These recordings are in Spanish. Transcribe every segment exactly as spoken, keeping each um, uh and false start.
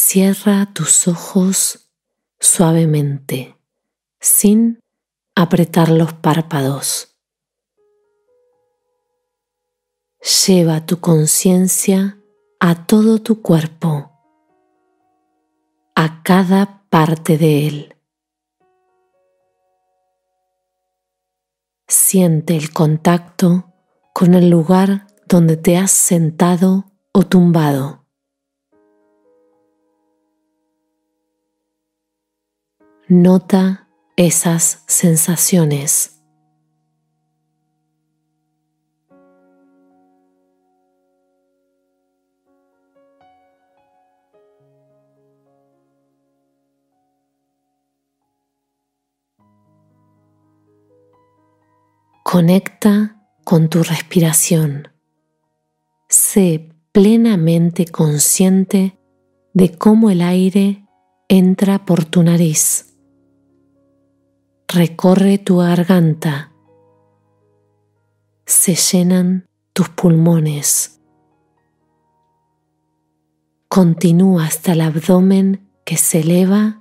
Cierra tus ojos suavemente, sin apretar los párpados. Lleva tu conciencia a todo tu cuerpo, a cada parte de él. Siente el contacto con el lugar donde te has sentado o tumbado. Nota esas sensaciones. Conecta con tu respiración. Sé plenamente consciente de cómo el aire entra por tu nariz, recorre tu garganta, se llenan tus pulmones, continúa hasta el abdomen que se eleva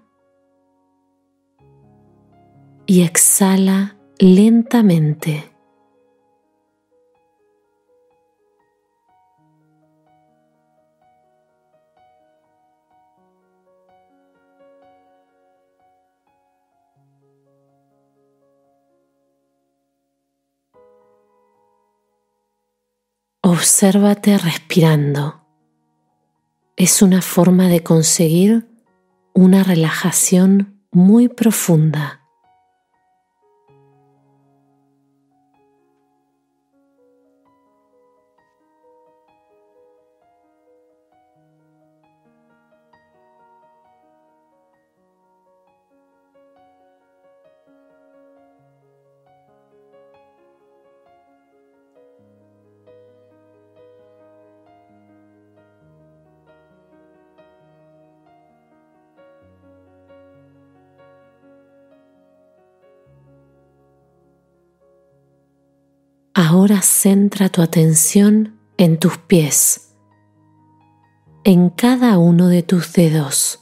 y exhala lentamente. Obsérvate respirando. Es una forma de conseguir una relajación muy profunda. Ahora centra tu atención en tus pies, en cada uno de tus dedos.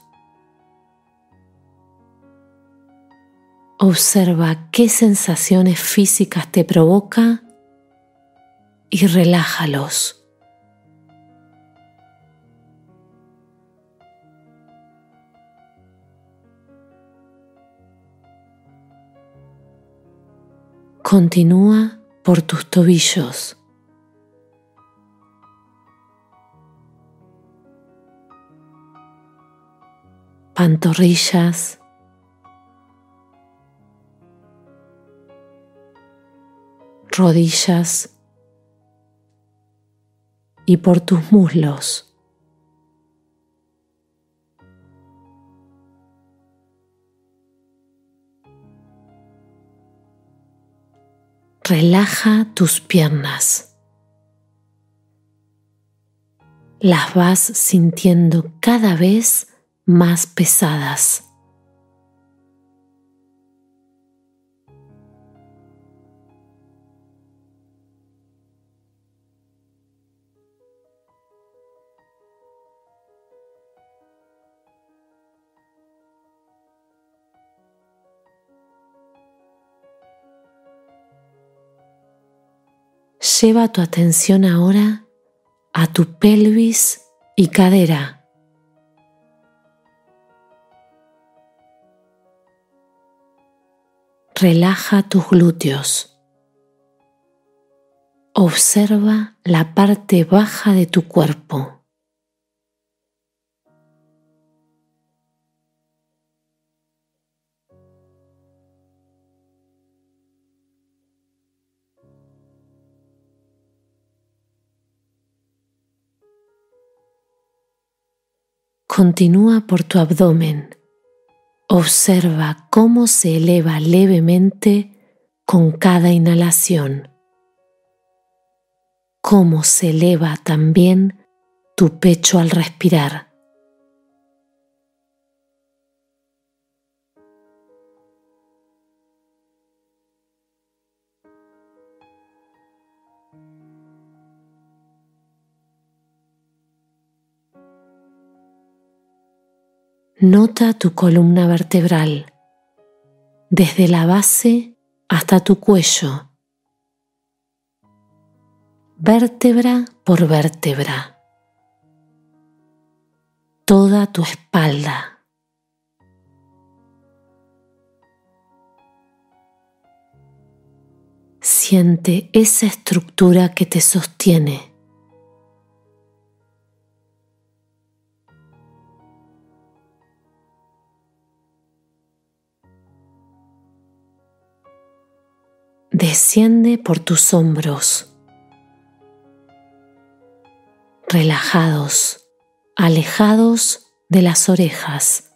Observa qué sensaciones físicas te provoca y relájalos. Continúa por tus tobillos. Pantorrillas. Rodillas. Y por tus muslos. Relaja tus piernas. Las vas sintiendo cada vez más pesadas. Lleva tu atención ahora a tu pelvis y cadera. Relaja tus glúteos. Observa la parte baja de tu cuerpo. Continúa por tu abdomen. Observa cómo se eleva levemente con cada inhalación. Cómo se eleva también tu pecho al respirar. Nota tu columna vertebral, desde la base hasta tu cuello, vértebra por vértebra, toda tu espalda. Siente esa estructura que te sostiene. Desciende por tus hombros, relajados, alejados de las orejas.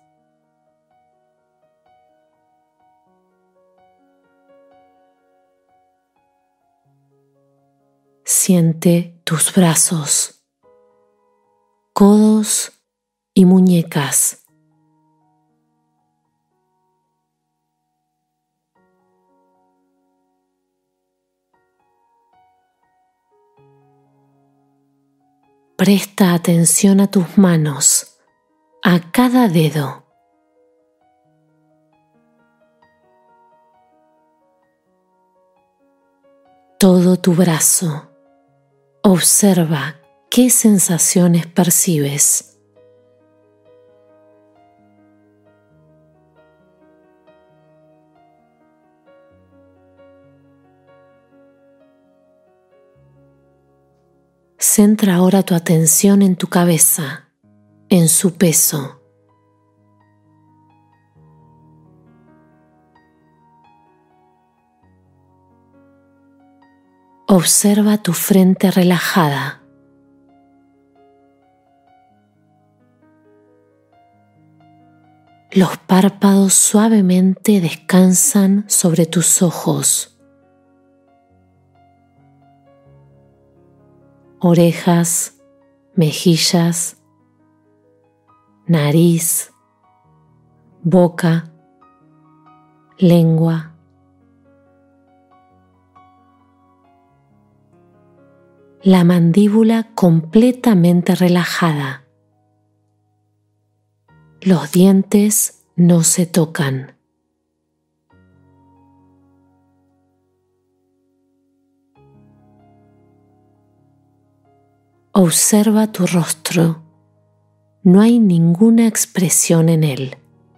Siente tus brazos, codos y muñecas. Presta atención a tus manos, a cada dedo. Todo tu brazo. Observa qué sensaciones percibes. Centra ahora tu atención en tu cabeza, en su peso. Observa tu frente relajada. Los párpados suavemente descansan sobre tus ojos. Orejas, mejillas, nariz, boca, lengua. La mandíbula completamente relajada. Los dientes no se tocan. Observa tu rostro. No hay ninguna expresión en él.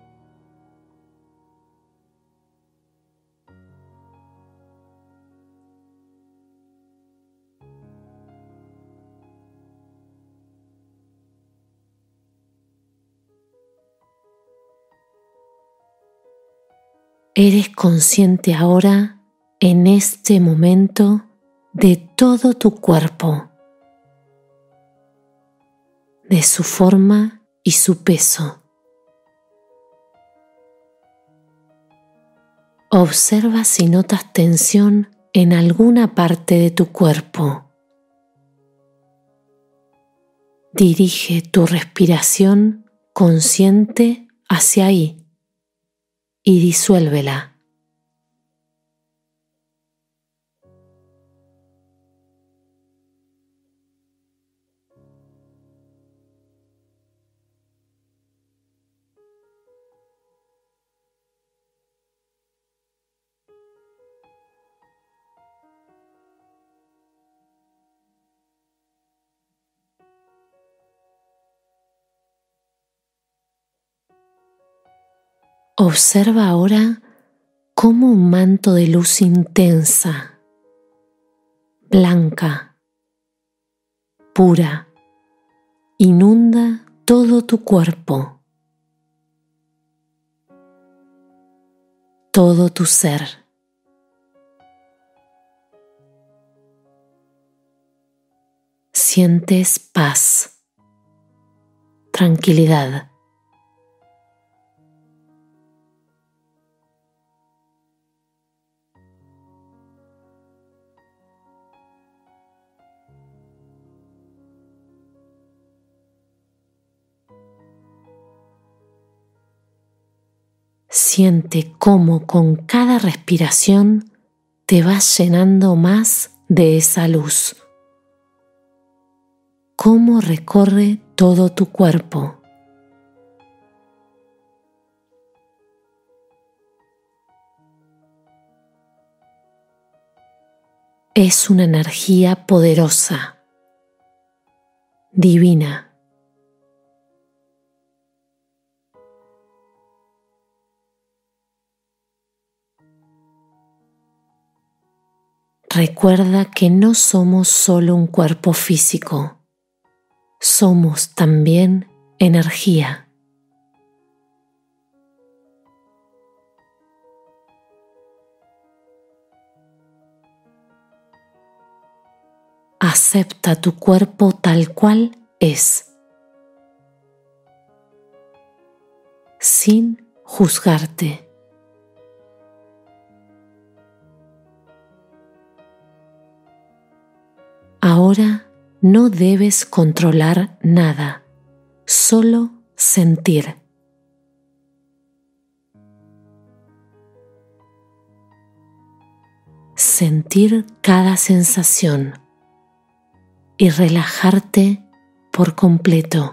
Eres consciente ahora, en este momento, de todo tu cuerpo, de su forma y su peso. Observa si notas tensión en alguna parte de tu cuerpo. Dirige tu respiración consciente hacia ahí y disuélvela. Observa ahora cómo un manto de luz intensa, blanca, pura, inunda todo tu cuerpo, todo tu ser. Sientes paz, tranquilidad. Siente cómo con cada respiración te vas llenando más de esa luz. Cómo recorre todo tu cuerpo. es una energía poderosa, divina. Recuerda que no somos solo un cuerpo físico, somos también energía. Acepta tu cuerpo tal cual es, sin juzgarte. Ahora no debes controlar nada, solo sentir. Sentir cada sensación y relajarte por completo.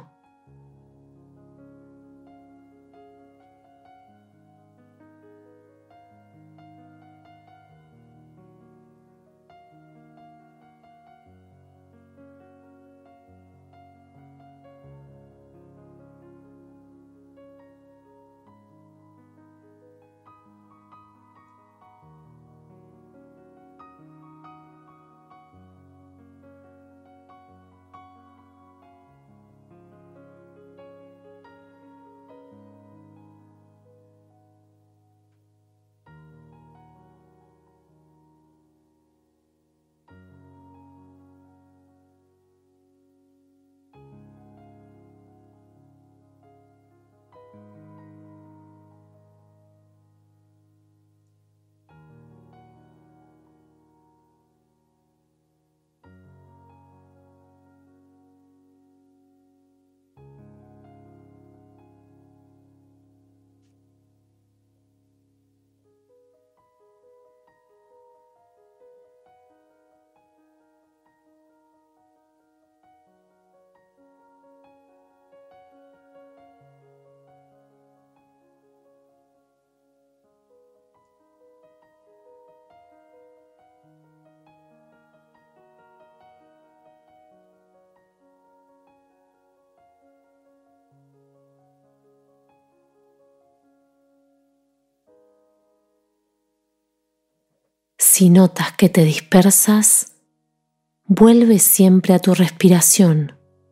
Si notas que te dispersas, vuelve siempre a tu respiración.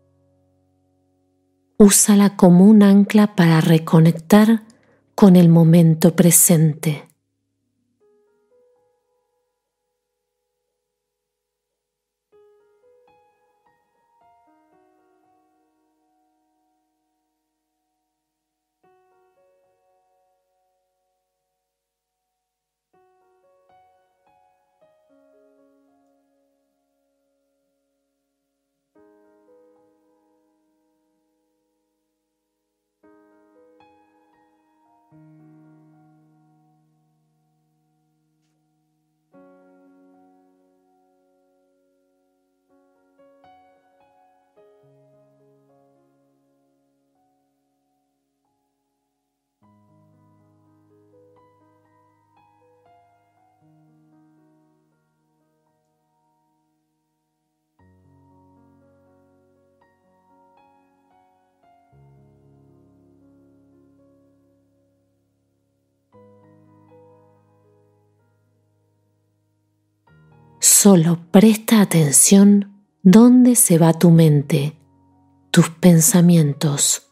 Úsala como un ancla para reconectar con el momento presente. Solo presta atención dónde se va tu mente, tus pensamientos.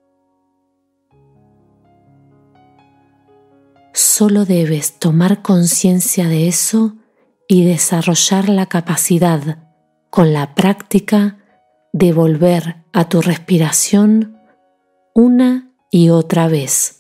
Solo debes tomar conciencia de eso y desarrollar la capacidad, con la práctica, de volver a tu respiración una y otra vez.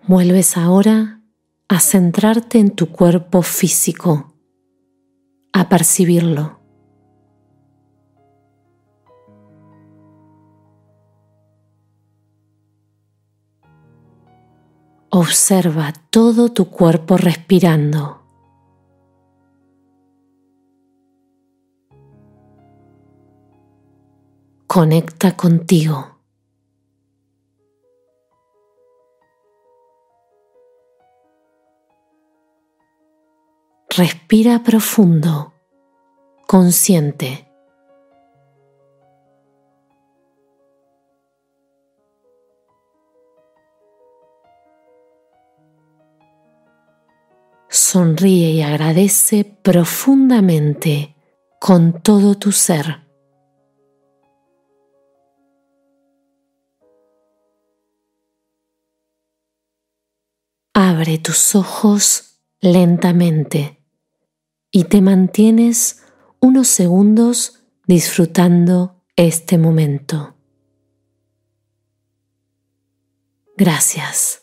Vuelves ahora a centrarte en tu cuerpo físico, a percibirlo. Observa todo tu cuerpo respirando. Conecta contigo. Respira profundo, consciente. Sonríe y agradece profundamente con todo tu ser. Abre tus ojos lentamente y te mantienes unos segundos disfrutando este momento. Gracias.